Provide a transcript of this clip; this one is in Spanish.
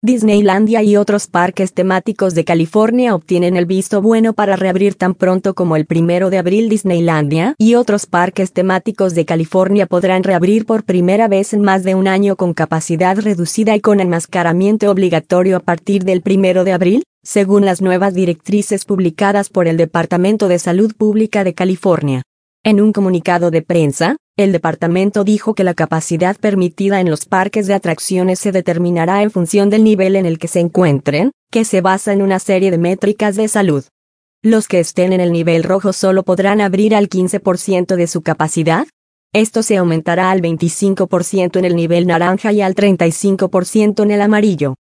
Disneylandia y otros parques temáticos de California obtienen el visto bueno para reabrir tan pronto como el 1 de abril. Disneylandia y otros parques temáticos de California podrán reabrir por primera vez en más de un año con capacidad reducida y con enmascaramiento obligatorio a partir del 1 de abril, según las nuevas directrices publicadas por el Departamento de Salud Pública de California. En un comunicado de prensa, el departamento dijo que la capacidad permitida en los parques de atracciones se determinará en función del nivel en el que se encuentren, que se basa en una serie de métricas de salud. Los que estén en el nivel rojo solo podrán abrir al 15% de su capacidad. Esto se aumentará al 25% en el nivel naranja y al 35% en el amarillo.